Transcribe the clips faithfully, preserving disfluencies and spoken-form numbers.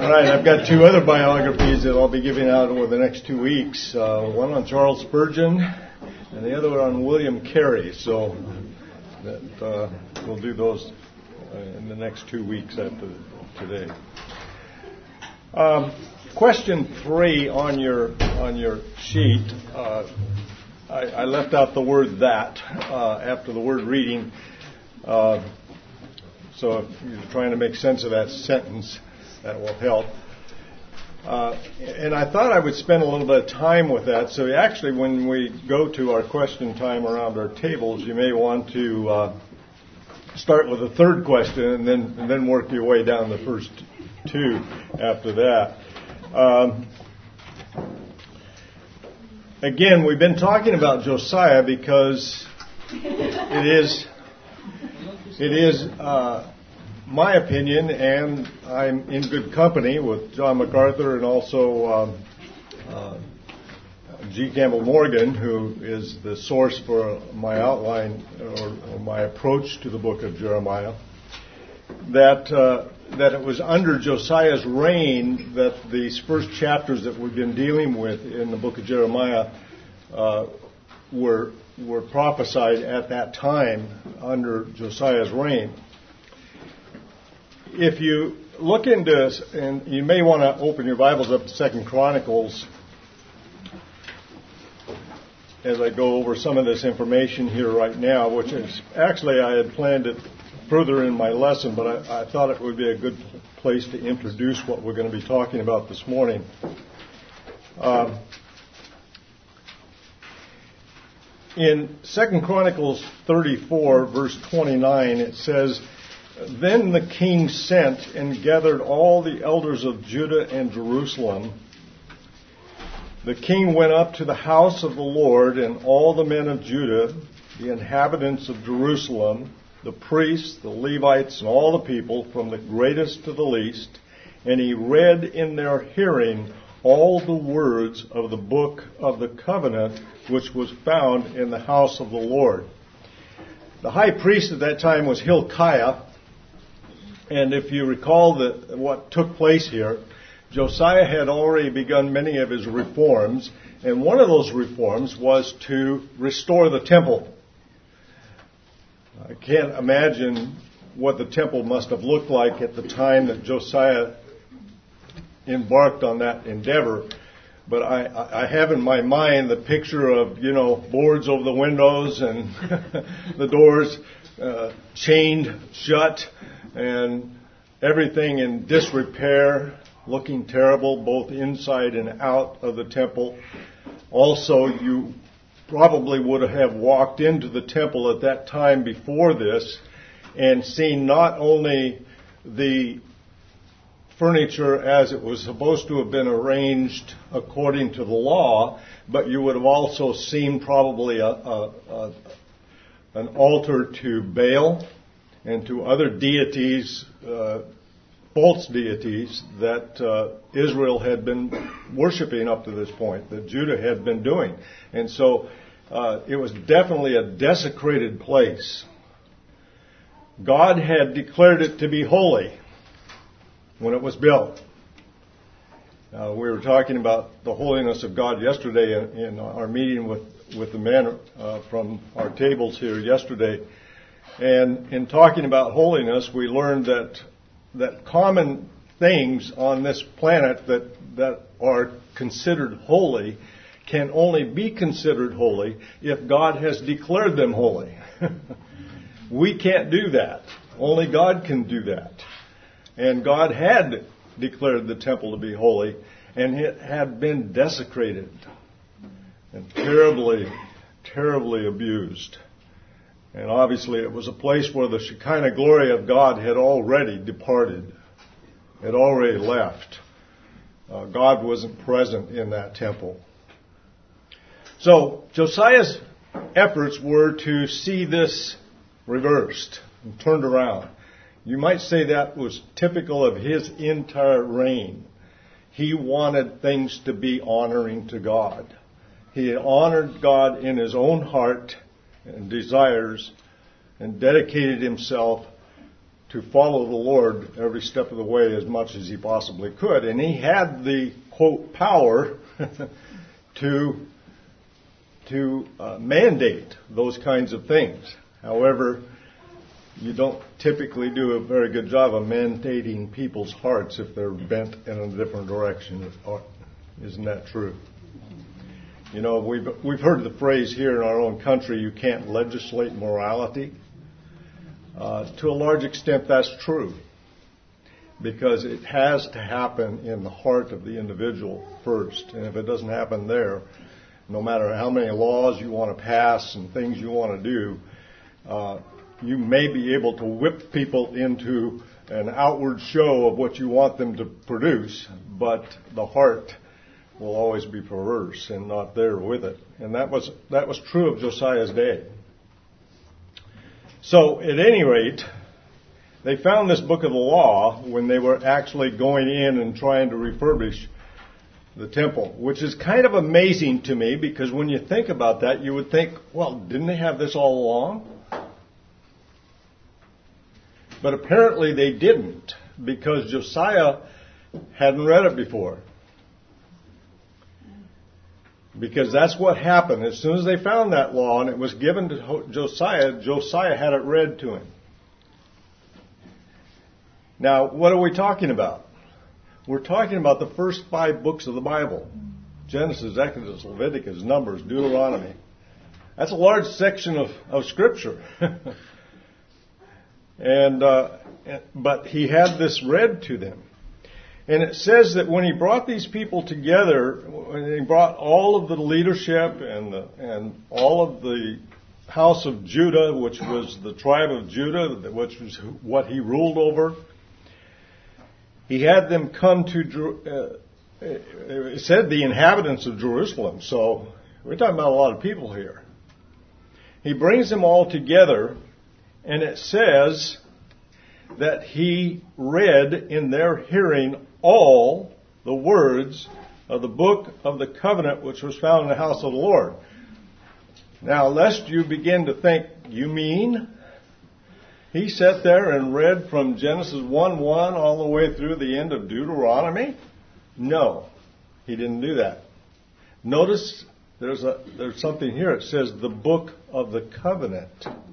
All right, I've got two other biographies that I'll be giving out over the next two weeks. Uh, one on Charles Spurgeon and the other one on William Carey. So that, uh, we'll do those uh, in the next two weeks after today. Um, question three on your on your sheet. Uh, I, I left out the word that uh, after the word reading. Uh, so if you're trying to make sense of that sentence, that will help. Uh, and I thought I would spend a little bit of time with that. So actually, when we go to our question time around our tables, you may want to uh, start with the third question and then and then work your way down the first two after that. Um, again, we've been talking about Josiah because it is it is. Uh, my opinion, and I'm in good company with John MacArthur and also um, uh, G. Campbell Morgan, who is the source for my outline or, or my approach to the book of Jeremiah, that uh, that it was under Josiah's reign that these first chapters that we've been dealing with in the book of Jeremiah uh, were were prophesied at that time under Josiah's reign. If you look into, and you may want to open your Bibles up to Second Chronicles as I go over some of this information here right now, which is actually I had planned it further in my lesson, but I, I thought it would be a good place to introduce what we're going to be talking about this morning. Um, in Second Chronicles thirty-four, verse twenty-nine, it says, "Then the king sent and gathered all the elders of Judah and Jerusalem. The king went up to the house of the Lord, and all the men of Judah, the inhabitants of Jerusalem, the priests, the Levites, and all the people, from the greatest to the least, and he read in their hearing all the words of the book of the covenant, which was found in the house of the Lord." The high priest at that time was Hilkiah. And if you recall the, what took place here, Josiah had already begun many of his reforms, and one of those reforms was to restore the temple. I can't imagine what the temple must have looked like at the time that Josiah embarked on that endeavor, but I, I have in my mind the picture of, you know, boards over the windows and the doors uh, chained shut, and everything in disrepair, looking terrible both inside and out of the temple. Also, you probably would have walked into the temple at that time before this and seen not only the furniture as it was supposed to have been arranged according to the law, but you would have also seen probably a, a, a, an altar to Baal and to other deities, uh, false deities that uh, Israel had been worshiping up to this point, that Judah had been doing. And so uh, it was definitely a desecrated place. God had declared it to be holy when it was built. Uh, we were talking about the holiness of God yesterday in, in our meeting with, with the men uh, from our tables here yesterday. And in talking about holiness, we learned that that common things on this planet that, that are considered holy can only be considered holy if God has declared them holy. We can't do that. Only God can do that. And God had declared the temple to be holy, and it had been desecrated and terribly, terribly abused. And obviously it was a place where the Shekinah glory of God had already departed, had already left. Uh, God wasn't present in that temple. So Josiah's efforts were to see this reversed and turned around. You might say that was typical of his entire reign. He wanted things to be honoring to God. He had honored God in his own heart and desires, and dedicated himself to follow the Lord every step of the way as much as he possibly could. And he had the, quote, power to, to uh, mandate those kinds of things. However, you don't typically do a very good job of mandating people's hearts if they're bent in a different direction. Isn't that true? You know, we've, we've heard the phrase here in our own country, you can't legislate morality. Uh, to a large extent, that's true, because it has to happen in the heart of the individual first. And if it doesn't happen there, no matter how many laws you want to pass and things you want to do, uh, you may be able to whip people into an outward show of what you want them to produce, but the heart will always be perverse and not there with it. And that was that was true of Josiah's day. So, at any rate, they found this book of the law when they were actually going in and trying to refurbish the temple, which is kind of amazing to me, because when you think about that, you would think, well, didn't they have this all along? But apparently they didn't, because Josiah hadn't read it before. Because that's what happened. As soon as they found that law and it was given to Josiah, Josiah had it read to him. Now, what are we talking about? We're talking about the first five books of the Bible. Genesis, Exodus, Leviticus, Numbers, Deuteronomy. That's a large section of, of Scripture. and uh, But he had this read to them. And it says that when he brought these people together, when he brought all of the leadership and the, and all of the house of Judah, which was the tribe of Judah, which was what he ruled over, he had them come to, uh, it said the inhabitants of Jerusalem. So we're talking about a lot of people here. He brings them all together, and it says that he read in their hearing all the words of the book of the covenant which was found in the house of the Lord. Now, lest you begin to think, you mean he sat there and read from Genesis one one all the way through the end of Deuteronomy? No, he didn't do that. Notice there's a there's something here. It says the book of the covenant.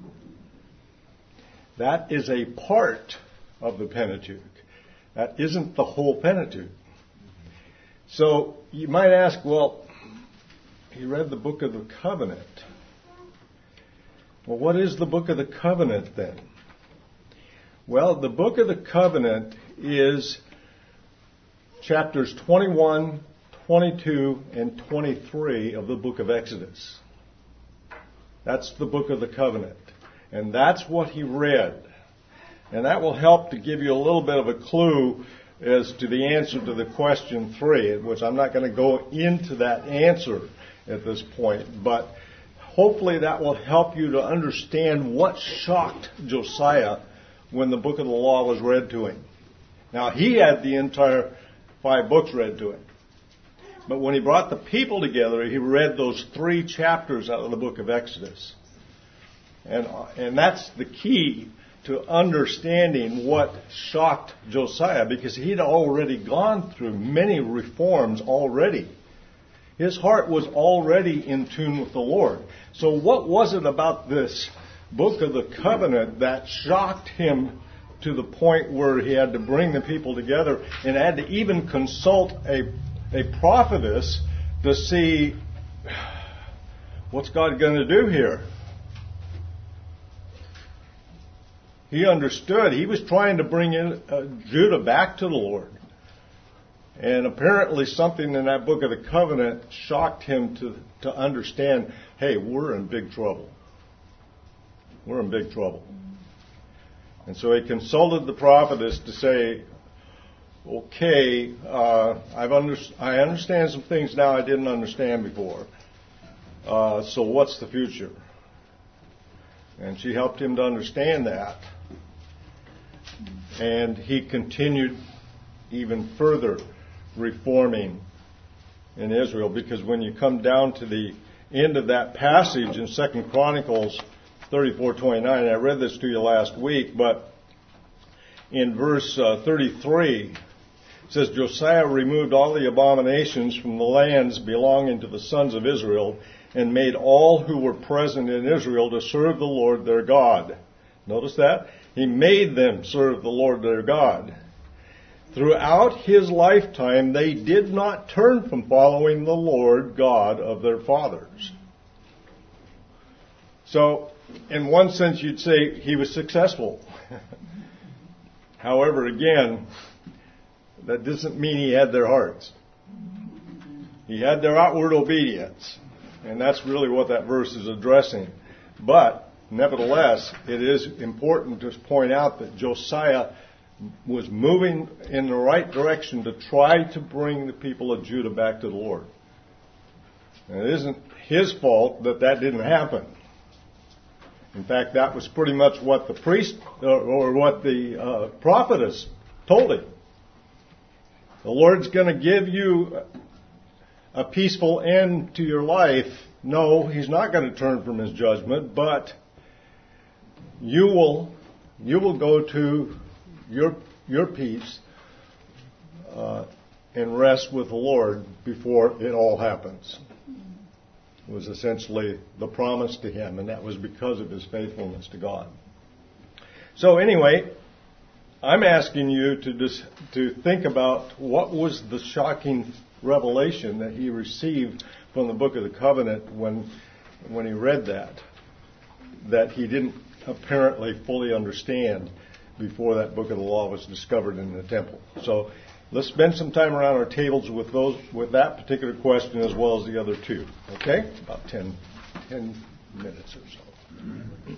That is a part of the Pentateuch. That isn't the whole Pentateuch. So you might ask, well, he read the book of the covenant. Well, what is the book of the covenant then? Well, the book of the covenant is chapters twenty-one, twenty-two, and twenty-three of the book of Exodus. That's the book of the covenant. And that's what he read. And that will help to give you a little bit of a clue as to the answer to the question three, which I'm not going to go into that answer at this point. But hopefully that will help you to understand what shocked Josiah when the book of the law was read to him. Now, he had the entire five books read to him. But when he brought the people together, he read those three chapters out of the book of Exodus. And, and that's the key to understanding what shocked Josiah, because he'd already gone through many reforms already. His heart was already in tune with the Lord. So what was it about this book of the covenant that shocked him to the point where he had to bring the people together and had to even consult a, a prophetess to see, what's God going to do here? He understood. He was trying to bring in, uh, Judah back to the Lord. And apparently something in that book of the covenant shocked him to, to understand, hey, we're in big trouble. We're in big trouble. And so he consulted the prophetess to say, okay, uh, I've under, I understand some things now I didn't understand before. Uh, so what's the future? And she helped him to understand that. And he continued even further reforming in Israel, because when you come down to the end of that passage in Second Chronicles thirty-four twenty-nine, I read this to you last week, but in verse uh, thirty-three. It says, Josiah removed all the abominations from the lands belonging to the sons of Israel and made all who were present in Israel to serve the Lord their God. Notice that? He made them serve the Lord their God. Throughout his lifetime, they did not turn from following the Lord God of their fathers. So, in one sense, you'd say he was successful. However, again, that doesn't mean he had their hearts. He had their outward obedience. And that's really what that verse is addressing. But, nevertheless, it is important to point out that Josiah was moving in the right direction to try to bring the people of Judah back to the Lord. And it isn't his fault that that didn't happen. In fact, that was pretty much what the priest or what the uh, prophetess told him. The Lord's going to give you a peaceful end to your life. No, he's not going to turn from his judgment, but you will you will go to your your peace uh, and rest with the Lord before it all happens. It was essentially the promise to him, and that was because of his faithfulness to God. So anyway, I'm asking you to dis- to think about what was the shocking revelation that he received from the Book of the Covenant when when he read that, that he didn't apparently fully understand before that Book of the Law was discovered in the temple. So let's spend some time around our tables with those with that particular question as well as the other two. Okay? About ten, ten minutes or so.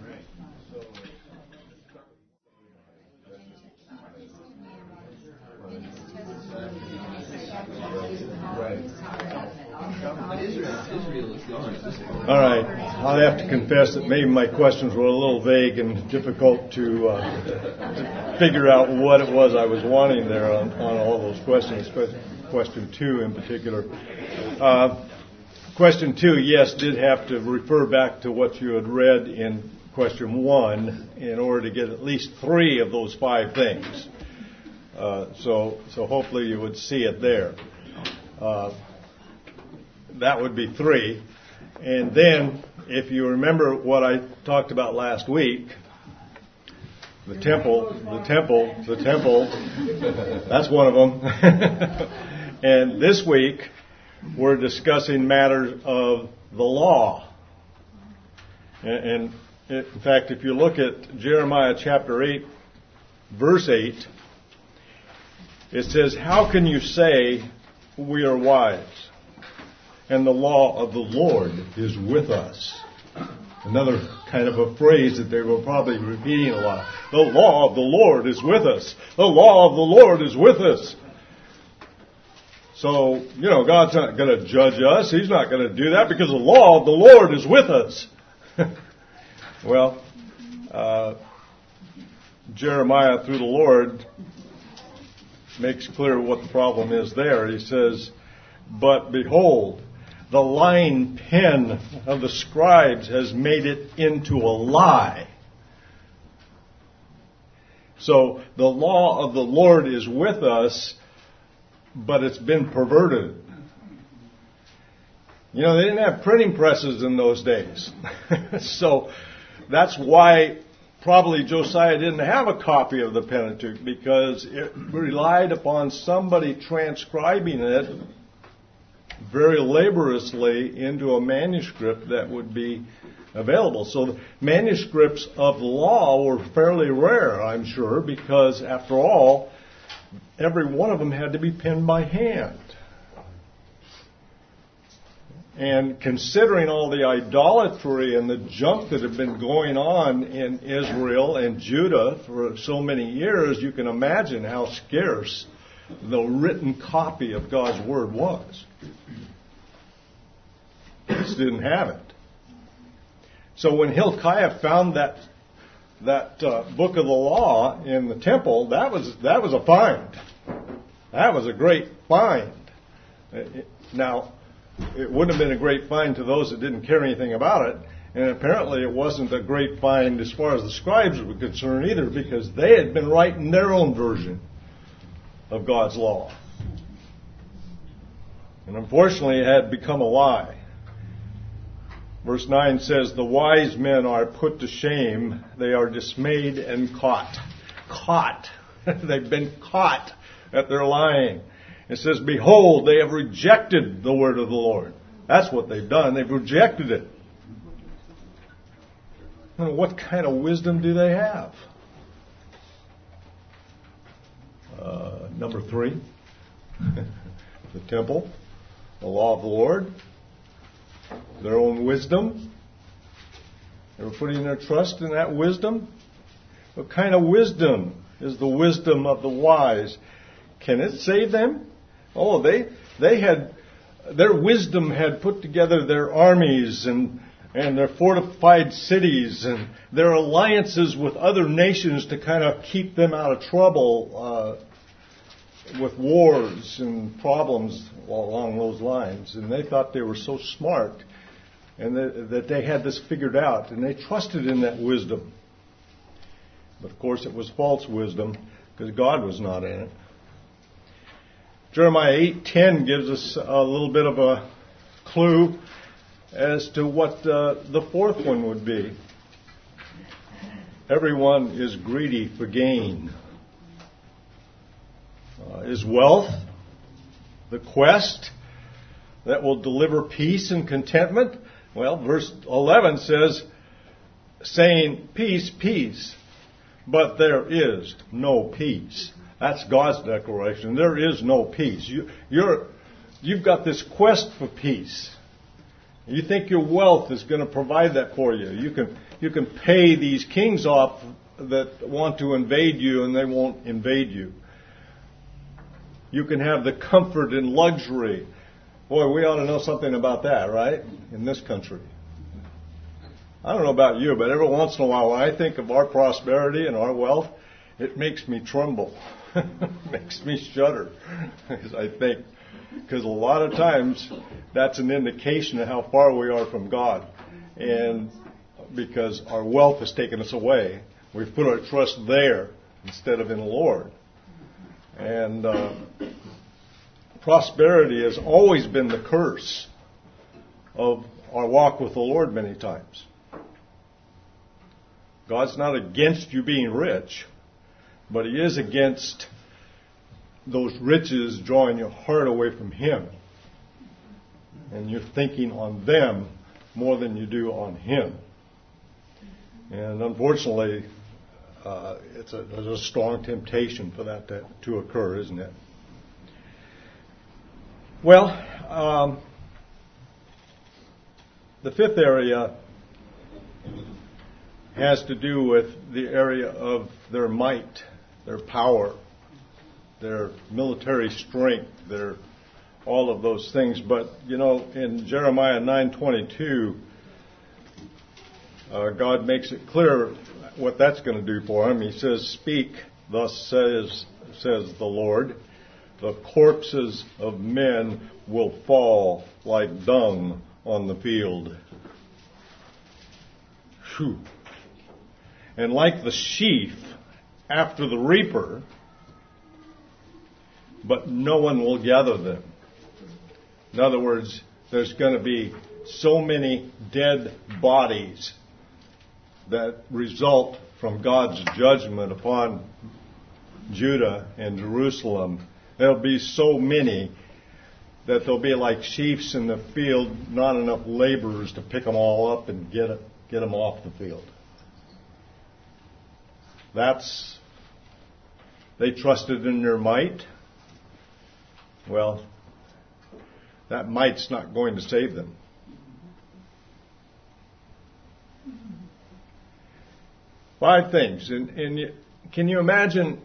All right. I'll have to confess that maybe my questions were a little vague and difficult to, uh, to figure out what it was I was wanting there on, on all those questions. Question two in particular. Uh, question two, yes, did have to refer back to what you had read in question one in order to get at least three of those five things. Uh, so, so hopefully you would see it there. Uh, that would be three. And then, if you remember what I talked about last week, the temple, the temple, the temple, that's one of them. And this week, we're discussing matters of the law. And, and in fact, if you look at Jeremiah chapter eight, verse eight, it says, "How can you say we are wise? And the law of the Lord is with us." Another kind of a phrase that they were probably repeating a lot. The law of the Lord is with us. The law of the Lord is with us. So, you know, God's not going to judge us. He's not going to do that because the law of the Lord is with us. Well, uh, Jeremiah, through the Lord, makes clear what the problem is there. He says, "But behold, the lying pen of the scribes has made it into a lie." So the law of the Lord is with us, but it's been perverted. You know, they didn't have printing presses in those days. So that's why probably Josiah didn't have a copy of the Pentateuch, because it relied upon somebody transcribing it very laboriously into a manuscript that would be available. So the manuscripts of the law were fairly rare, I'm sure, because after all, every one of them had to be penned by hand. And considering all the idolatry and the junk that had been going on in Israel and Judah for so many years, you can imagine how scarce the written copy of God's Word was. They just didn't have it. So when Hilkiah found that that uh, book of the law in the temple, that was that was a find. That was a great find. It, now, it wouldn't have been a great find to those that didn't care anything about it. And apparently it wasn't a great find as far as the scribes were concerned either, because they had been writing their own version of God's law. And unfortunately it had become a lie. Verse nine says, the wise men are put to shame. They are dismayed and caught. Caught. They've been caught at their lying. It says, behold, they have rejected the word of the Lord. That's what they've done. They've rejected it. And what kind of wisdom do they have? Uh, number three, the temple, the law of the Lord, their own wisdom. They were putting their trust in that wisdom. What kind of wisdom is the wisdom of the wise? Can it save them? Oh, they they had, their wisdom had put together their armies and and their fortified cities and their alliances with other nations to kind of keep them out of trouble uh, with wars and problems along those lines. And they thought they were so smart and that, that they had this figured out, and they trusted in that wisdom. But of course it was false wisdom, because God was not in it. Jeremiah eight ten gives us a little bit of a clue as to what uh, the fourth one would be. Everyone is greedy for gain. Uh, is wealth the quest that will deliver peace and contentment? Well, verse eleven says, saying, peace, peace, but there is no peace. That's God's declaration. There is no peace. You, you're, you've got this quest for peace. You think your wealth is going to provide that for you. You can you can pay these kings off that want to invade you, and they won't invade you. You can have the comfort and luxury. Boy, we ought to know something about that, right? In this country. I don't know about you, but every once in a while when I think of our prosperity and our wealth, it makes me tremble. It makes me shudder, as I think. Because a lot of times that's an indication of how far we are from God. And because our wealth has taken us away, we've put our trust there instead of in the Lord. And uh, prosperity has always been the curse of our walk with the Lord many times. God's not against you being rich, but He is against those riches drawing your heart away from Him. And you're thinking on them more than you do on Him. And unfortunately, uh, it's a, there's a strong temptation for that to, to occur, isn't it? Well, um, the fifth area has to do with the area of their might, their power, their military strength, their all of those things. But you know, in Jeremiah nine twenty-two, uh, God makes it clear what that's going to do for him. He says, "Speak, thus says says the Lord, the corpses of men will fall like dung on the field." Whew. And like the sheaf after the reaper, but no one will gather them. In other words, there's going to be so many dead bodies that result from God's judgment upon Judah and Jerusalem. There'll be so many that they'll be like sheaves in the field, not enough laborers to pick them all up and get it, get them off the field. That's, they trusted in their might. Well, that might's not going to save them. Five things. And, and you, can you imagine?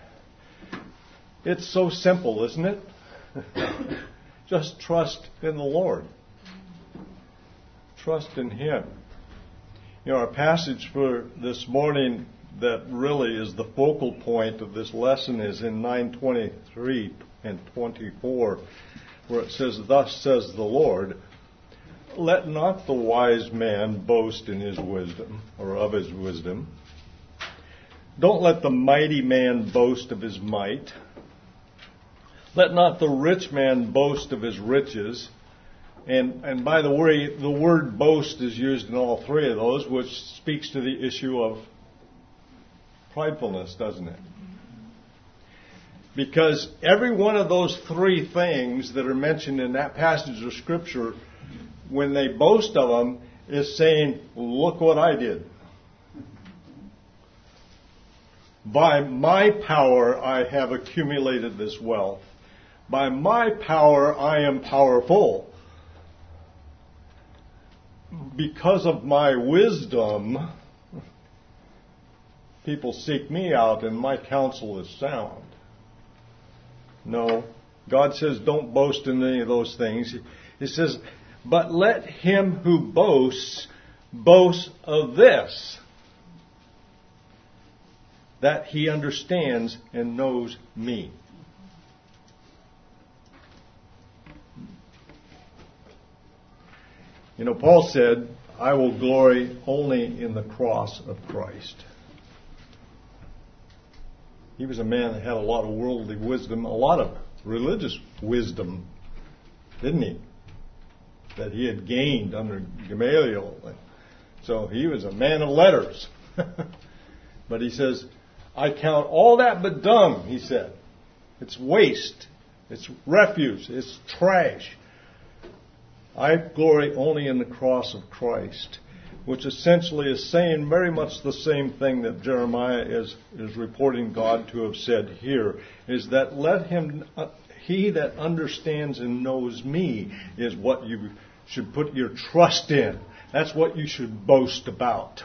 It's so simple, isn't it? Just trust in the Lord. Trust in Him. You know, our passage for this morning that really is the focal point of this lesson is in nine twenty-three and twenty-four, where it says, "Thus says the Lord." let not the wise man boast in his wisdom, or of his wisdom. Don't let the mighty man boast of his might. Let not the rich man boast of his riches. And, and by the way, the word boast is used in all three of those, which speaks to the issue of pridefulness, doesn't it? Because every one of those three things that are mentioned in that passage of Scripture, when they boast of them, is saying, look what I did. By my power I have accumulated this wealth. By my power I am powerful. Because of my wisdom, people seek me out and my counsel is sound. No, God says don't boast in any of those things. He says, but let him who boasts boast of this, that he understands and knows me. You know, Paul said, I will glory only in the cross of Christ. He was a man that had a lot of worldly wisdom, a lot of religious wisdom, didn't he? That he had gained under Gamaliel. So he was a man of letters. But he says, I count all that but dung, he said. It's waste. It's refuse. It's trash. I glory only in the cross of Christ, which essentially is saying very much the same thing that Jeremiah is, is reporting God to have said here, is that let him, uh, he that understands and knows me is what you should put your trust in. That's what you should boast about.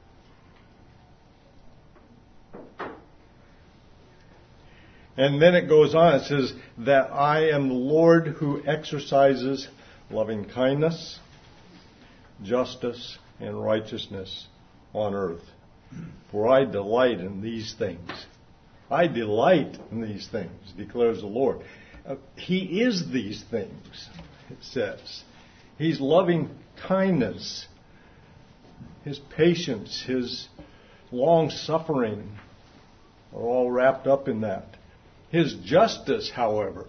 And then it goes on, it says, that I am the Lord who exercises loving kindness, justice, and righteousness on earth. For I delight in these things. I delight in these things, declares the Lord. Uh, he is these things, it says. He's loving kindness, his patience, his long suffering are all wrapped up in that. His justice, however,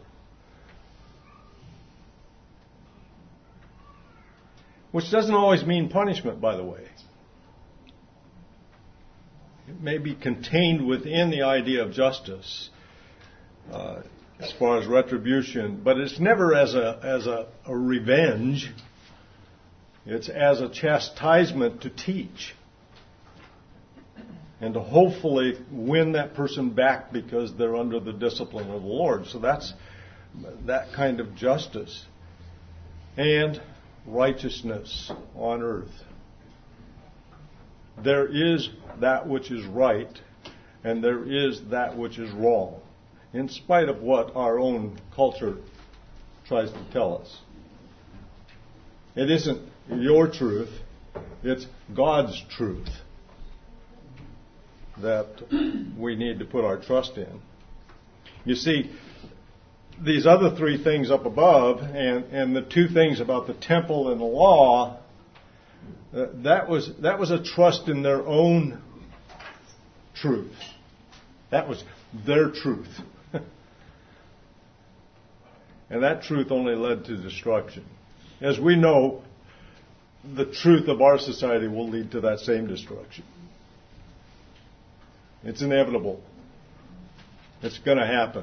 which doesn't always mean punishment, by the way. It may be contained within the idea of justice uh, as far as retribution, but it's never as a as a, a revenge. It's as a chastisement to teach and to hopefully win that person back because they're under the discipline of the Lord. So that's that kind of justice. And righteousness on earth. There is that which is right, and there is that which is wrong, in spite of what our own culture tries to tell us. It isn't your truth, it's God's truth that we need to put our trust in. You see, these other three things up above, and, and the two things about the temple and the law, uh, that was that was a trust in their own truth. That was their truth. And that truth only led to destruction. As we know, the truth of our society will lead to that same destruction. It's inevitable. It's going to happen.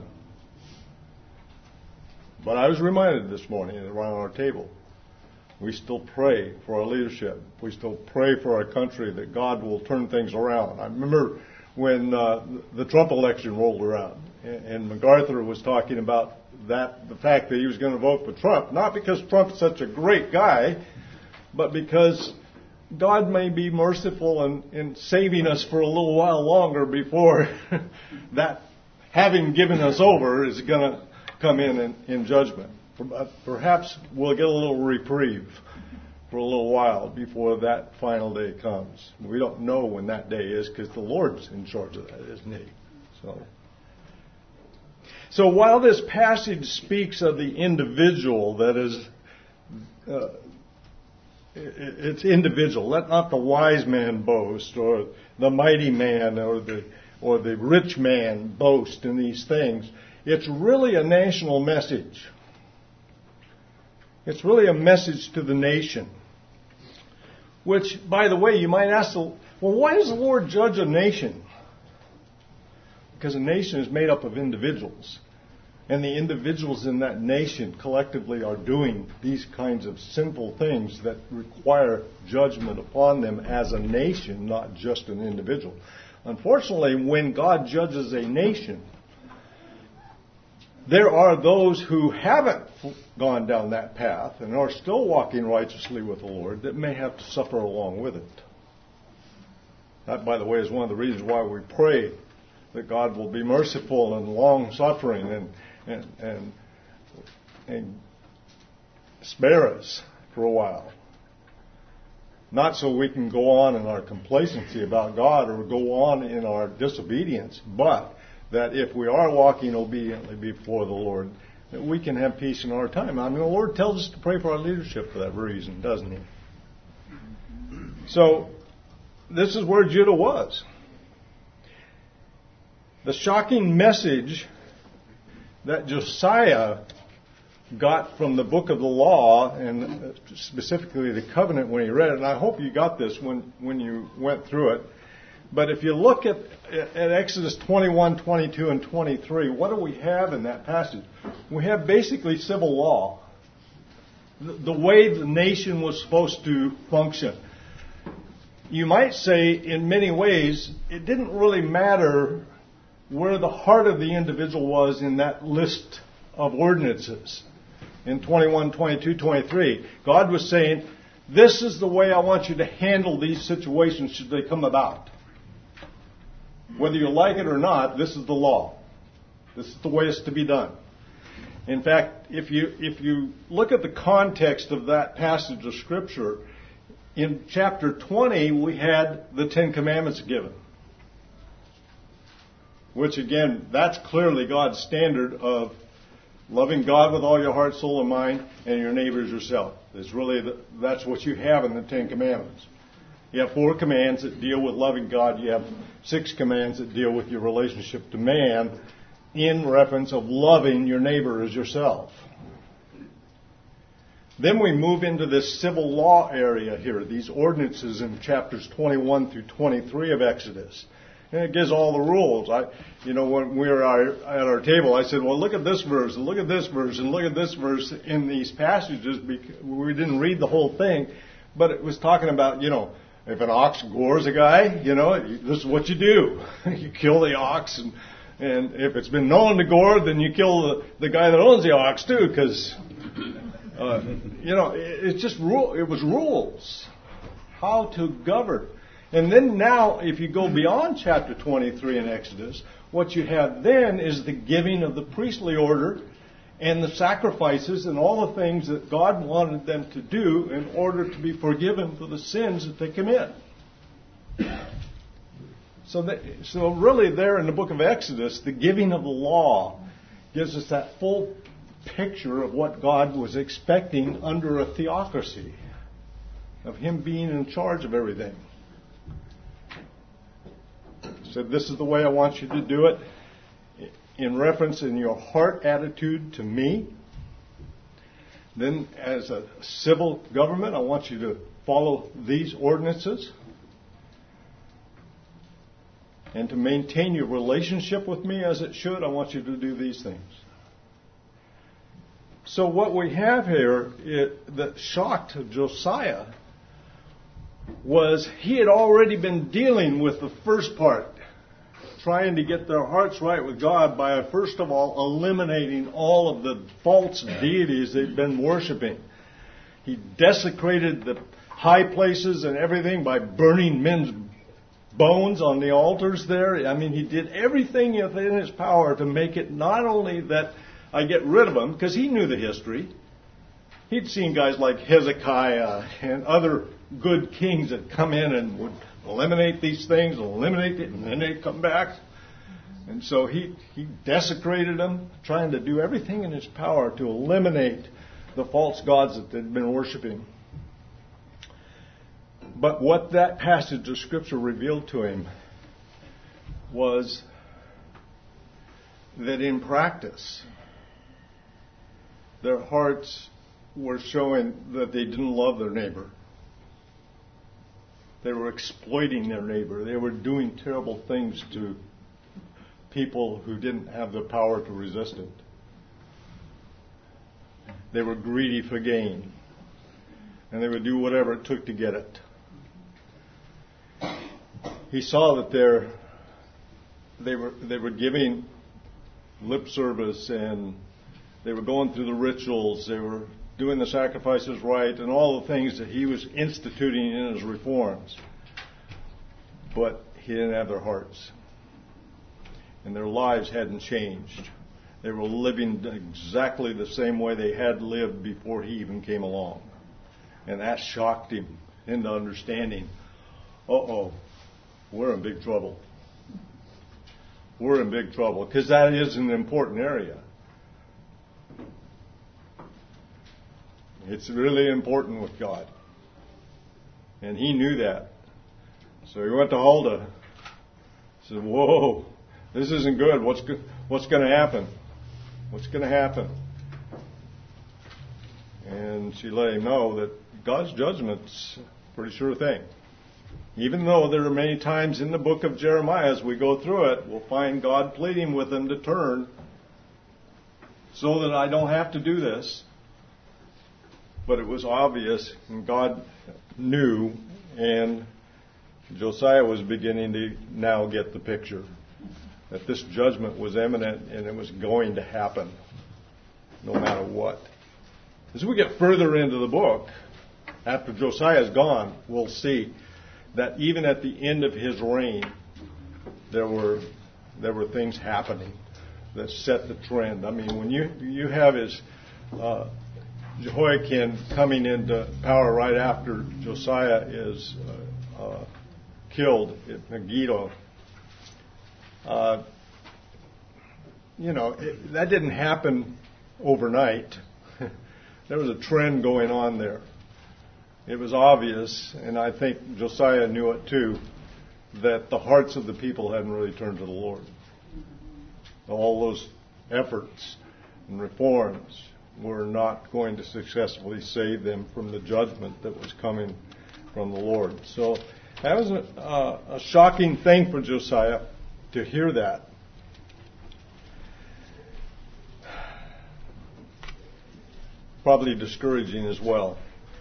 But I was reminded this morning around our table, we still pray for our leadership. We still pray for our country that God will turn things around. I remember when uh, the Trump election rolled around, and MacArthur was talking about that, the fact that he was going to vote for Trump, not because Trump's such a great guy, but because God may be merciful in, in saving us for a little while longer before that having given us over is going to come in, in in judgment. Perhaps we'll get a little reprieve for a little while before that final day comes. We don't know when that day is because the Lord's in charge of that, isn't He? So, so while this passage speaks of the individual that is uh, it's individual. Let not the wise man boast, or the mighty man, or the or the rich man boast in these things. It's really a national message. It's really a message to the nation. Which, by the way, you might ask, well, why does the Lord judge a nation? Because a nation is made up of individuals. And the individuals in that nation collectively are doing these kinds of sinful things that require judgment upon them as a nation, not just an individual. Unfortunately, when God judges a nation, there are those who haven't gone down that path and are still walking righteously with the Lord that may have to suffer along with it. That, by the way, is one of the reasons why we pray that God will be merciful and long-suffering and And, and, and spare us for a while. Not so we can go on in our complacency about God or go on in our disobedience, but that if we are walking obediently before the Lord, that we can have peace in our time. I mean, the Lord tells us to pray for our leadership for that reason, doesn't He? So, this is where Judah was. The shocking message that Josiah got from the book of the law, and specifically the covenant when he read it, and I hope you got this when, when you went through it. But if you look at, at Exodus twenty-one, twenty-two, and twenty-three, what do we have in that passage? We have basically civil law. The, the way the nation was supposed to function. You might say, in many ways, it didn't really matter where the heart of the individual was in that list of ordinances. In twenty-one, twenty-two, twenty-three, God was saying, this is the way I want you to handle these situations should they come about. Whether you like it or not, this is the law. This is the way it's to be done. In fact, if you if you look at the context of that passage of Scripture, in chapter twenty, we had the Ten Commandments given. Which, again, that's clearly God's standard of loving God with all your heart, soul, and mind, and your neighbor as yourself. It's really the, that's what you have in the Ten Commandments. You have four commands that deal with loving God. You have six commands that deal with your relationship to man in reference of loving your neighbor as yourself. Then we move into this civil law area here, these ordinances in chapters twenty-one through twenty-three of Exodus. And it gives all the rules. I, you know, when we were at our table, I said, well, look at this verse, and look at this verse, and look at this verse in these passages. We didn't read the whole thing, but it was talking about, you know, if an ox gores a guy, you know, this is what you do. You kill the ox, and, and if it's been known to gore, then you kill the, the guy that owns the ox, too, because, uh, you know, it, it's just rule. It was rules. How to govern. And then now, if you go beyond chapter twenty-three in Exodus, what you have then is the giving of the priestly order and the sacrifices and all the things that God wanted them to do in order to be forgiven for the sins that they commit. So, that, so really there in the book of Exodus, the giving of the law gives us that full picture of what God was expecting under a theocracy, of Him being in charge of everything. Said, this is the way I want you to do it, in reference in your heart attitude to me. Then as a civil government, I want you to follow these ordinances. And to maintain your relationship with me as it should, I want you to do these things. So what we have here it, that shocked Josiah was he had already been dealing with the first part, trying to get their hearts right with God by, first of all, eliminating all of the false deities they'd been worshiping. He desecrated the high places and everything by burning men's bones on the altars there. I mean, he did everything within his power to make it not only that I get rid of them, because he knew the history. He'd seen guys like Hezekiah and other good kings that come in and would eliminate these things, eliminate it, and then they'd come back. And so he, he desecrated them, trying to do everything in his power to eliminate the false gods that they'd been worshiping. But what that passage of Scripture revealed to him was that in practice, their hearts were showing that they didn't love their neighbor. They were exploiting their neighbor. They were doing terrible things to people who didn't have the power to resist it. They were greedy for gain, and they would do whatever it took to get it. He saw that they're, they were they were giving lip service, and they were going through the rituals. They were doing the sacrifices right, and all the things that he was instituting in his reforms. But he didn't have their hearts, and their lives hadn't changed. They were living exactly the same way they had lived before he even came along. And that shocked him into understanding, uh-oh, we're in big trouble. We're in big trouble, because that is an important area. It's really important with God. And he knew that. So he went to Huldah. He said, whoa, this isn't good. What's go- what's going to happen? What's going to happen? And she let him know that God's judgment's a pretty sure thing. Even though there are many times in the book of Jeremiah, as we go through it, we'll find God pleading with them to turn so that I don't have to do this. But it was obvious, and God knew, and Josiah was beginning to now get the picture that this judgment was imminent and it was going to happen no matter what. As we get further into the book, after Josiah's gone, we'll see that even at the end of his reign, there were there were things happening that set the trend. I mean, when you you have his uh, Jehoiakim coming into power right after Josiah is uh, uh, killed at Megiddo, uh, you know, it, that didn't happen overnight. There was a trend going on there. It was obvious, and I think Josiah knew it too, that the hearts of the people hadn't really turned to the Lord. All those efforts and reforms were not going to successfully save them from the judgment that was coming from the Lord. So that was a, uh, a shocking thing for Josiah to hear that. Probably discouraging as well.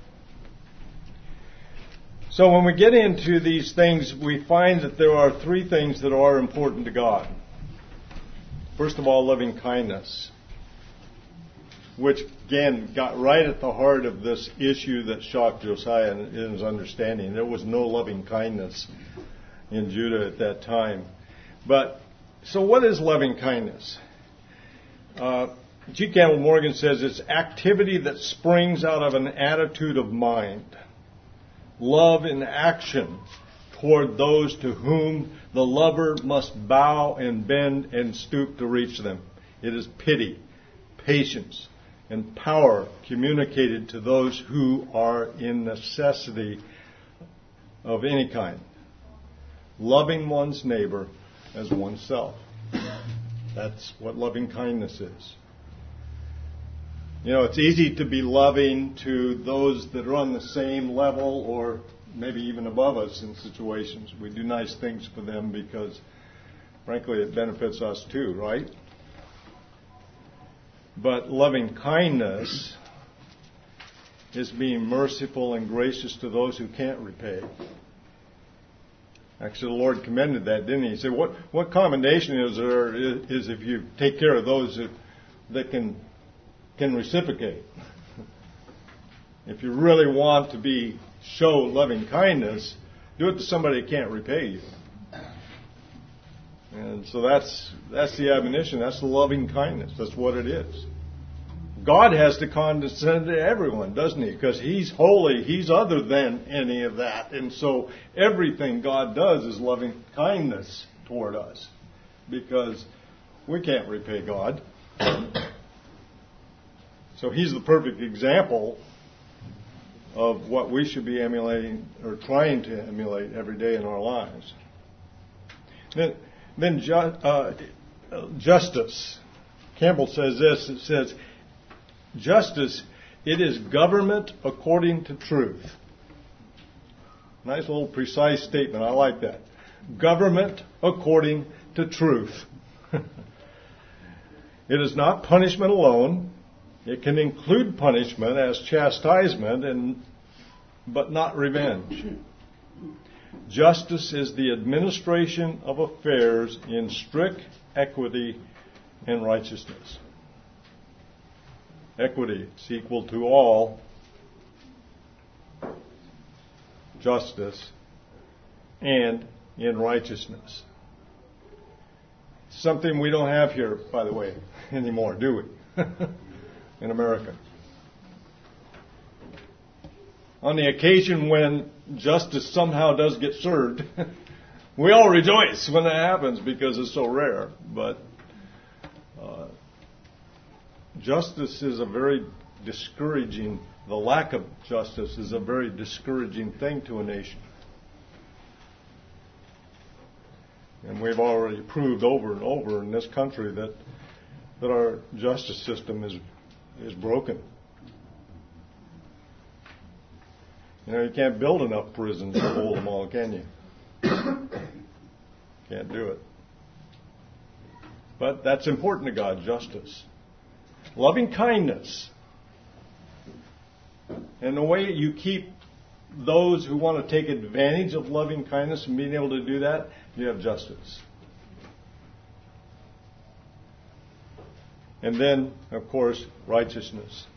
So when we get into these things, we find that there are three things that are important to God. First of all, loving kindness, which again got right at the heart of this issue that shocked Josiah in his understanding. There was no loving kindness in Judah at that time. But so what is loving kindness? Uh, G. Campbell Morgan says it's activity that springs out of an attitude of mind. Love in action toward those to whom the lover must bow and bend and stoop to reach them. It is pity, patience, and power communicated to those who are in necessity of any kind. Loving one's neighbor as oneself. That's what loving kindness is. You know, it's easy to be loving to those that are on the same level or maybe even above us in situations. We do nice things for them because, frankly, it benefits us too, right? But loving kindness is being merciful and gracious to those who can't repay. Actually, the Lord commended that, didn't he? He said, what, what commendation is there is if you take care of those that, that can can reciprocate. If you really want to be show loving kindness, do it to somebody that can't repay you. And so that's that's the admonition. That's the loving kindness. That's what it is. God has to condescend to everyone, doesn't he? Because he's holy. He's other than any of that. And so everything God does is loving kindness toward us. Because we can't repay God. So he's the perfect example of what we should be emulating or trying to emulate every day in our lives. Then, then ju- uh, justice. Campbell says this. It says, justice, it is government according to truth. Nice little precise statement. I like that. Government according to truth. It is not punishment alone. It can include punishment as chastisement, and but not revenge. Justice is the administration of affairs in strict equity and righteousness. Equity is equal to all. Justice and in righteousness. Something we don't have here, by the way, anymore, do we? In America. On the occasion when justice somehow does get served, we all rejoice when that happens because it's so rare. But uh, justice is a very discouraging, the lack of justice is a very discouraging thing to a nation. And we've already proved over and over in this country that that our justice system is is broken. You know, you can't build enough prisons to hold them all, can you? Can't do it. But that's important to God, justice. Loving kindness. And the way you keep those who want to take advantage of loving kindness and being able to do that, you have justice. And then, of course, righteousness.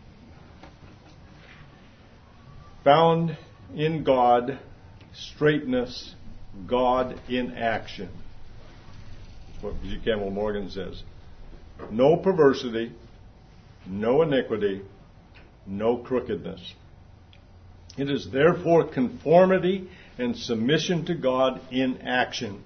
Found in God, straightness, God in action. That's what G. Campbell Morgan says. No perversity, no iniquity, no crookedness. It is therefore conformity and submission to God in action.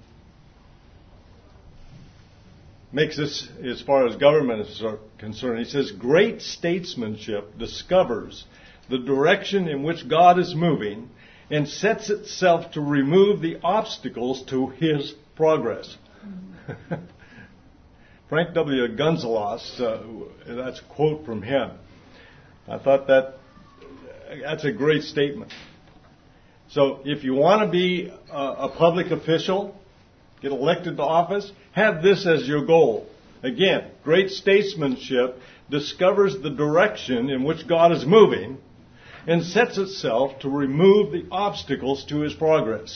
Makes this, as far as government is concerned, he says, great statesmanship discovers the direction in which God is moving and sets itself to remove the obstacles to his progress. Frank W. Gonzalez, uh, that's a quote from him. I thought that that's a great statement. So if you want to be a, a public official, get elected to office, have this as your goal. Again, great statesmanship discovers the direction in which God is moving and sets itself to remove the obstacles to his progress.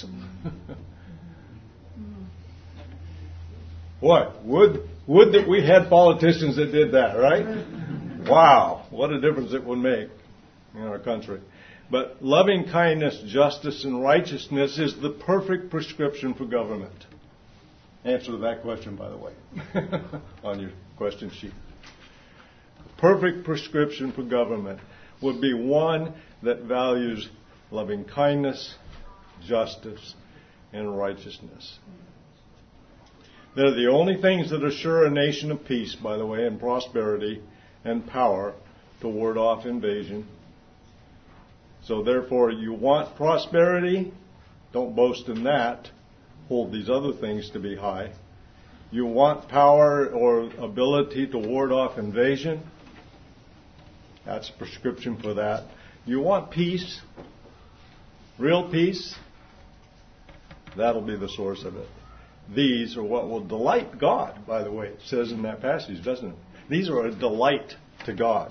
Boy, would, would that we had politicians that did that, right? Wow, what a difference it would make in our country. But loving kindness, justice, and righteousness is the perfect prescription for government. Answer to that question, by the way, on your question sheet. The perfect prescription for government would be one that values loving kindness, justice, and righteousness. They're the only things that assure a nation of peace, by the way, and prosperity and power to ward off invasion. So therefore, you want prosperity, don't boast in that. Hold these other things to be high. You want power or ability to ward off invasion. That's a prescription for that. You want peace, real peace. That'll be the source of it. These are what will delight God, by the way. It says in that passage, doesn't it? These are a delight to God.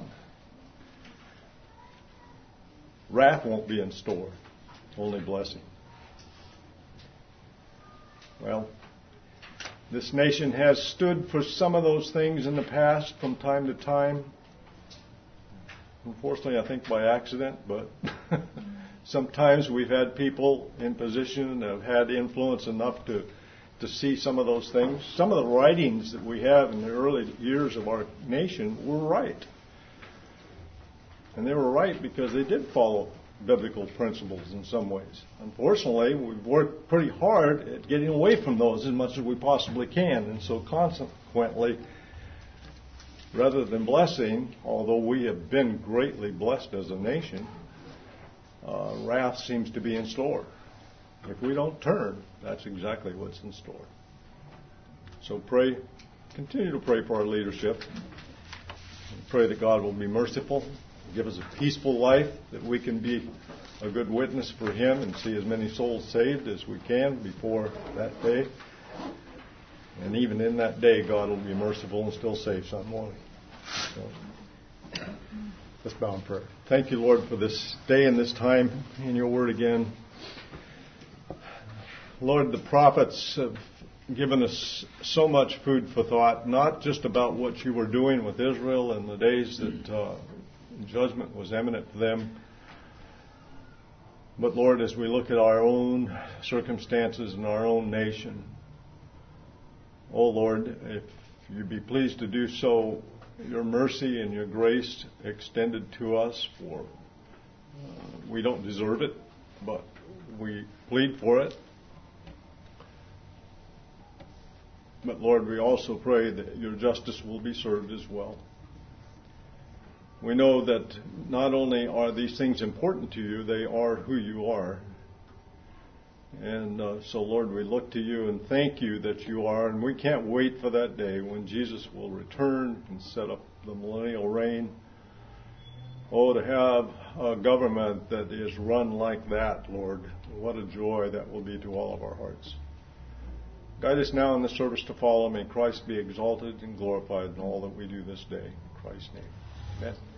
Wrath won't be in store, only blessing. Well, this nation has stood for some of those things in the past from time to time. Unfortunately, I think by accident, but sometimes we've had people in position that have had influence enough to, to see some of those things. Some of the writings that we have in the early years of our nation were right. And they were right because they did follow biblical principles in some ways. Unfortunately, we've worked pretty hard at getting away from those as much as we possibly can. And so consequently, rather than blessing, although we have been greatly blessed as a nation, uh, wrath seems to be in store. If we don't turn, that's exactly what's in store. So pray, continue to pray for our leadership. Pray that God will be merciful, give us a peaceful life, that we can be a good witness for Him and see as many souls saved as we can before that day. And even in that day, God will be merciful and still save some, won't He? So, let's bow in prayer. Thank you, Lord, for this day and this time in your word again. Lord, the prophets have given us so much food for thought, not just about what you were doing with Israel in the days that uh, judgment was imminent for them, but Lord, as we look at our own circumstances and our own nation, oh Lord, if you be pleased to do so, your mercy and your grace extended to us for, uh, we don't deserve it, but we plead for it. But Lord, we also pray that your justice will be served as well. We know that not only are these things important to you, they are who you are. And uh, so, Lord, we look to you and thank you that you are. And we can't wait for that day when Jesus will return and set up the millennial reign. Oh, to have a government that is run like that, Lord. What a joy that will be to all of our hearts. Guide us now in the service to follow. May Christ be exalted and glorified in all that we do this day. In Christ's name. Amen.